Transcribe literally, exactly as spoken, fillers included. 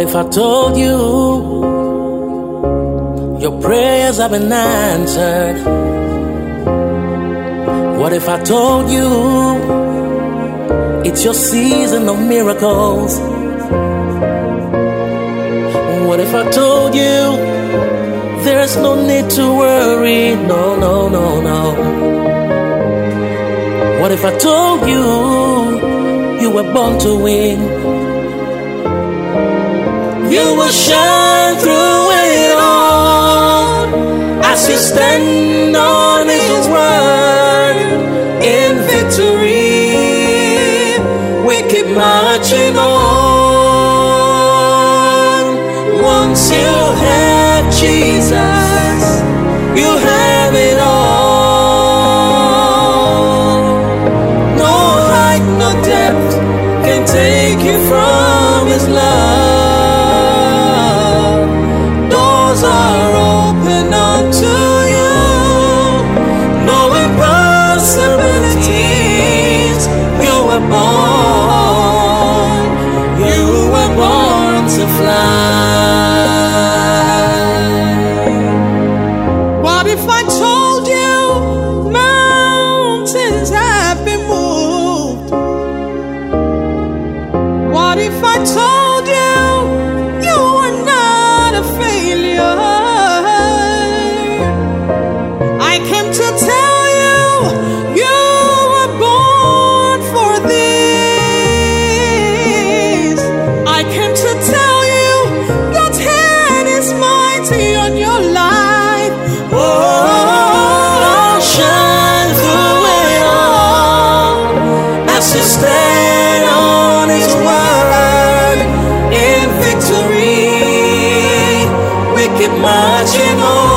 if I told you your prayers have been answered? What if I told you it's your season of miracles? What if I told you there's no need to worry? No, no, no, no. What if I told you you were born to win? You will shine through it all as you stand on His word in victory. We keep marching on. Once you have Jesus, you have it all. No height, no depth can take you from His love. Doors are open unto you. No impossibilities. You were born. You were born to fly. What if I told you mountains have been moved? What if I told you you are not a failure? I came to tell you you were born for this. I came to tell you God's hand is mighty on your life. Oh, shine through it all as you stand on His word in victory. We keep marching on.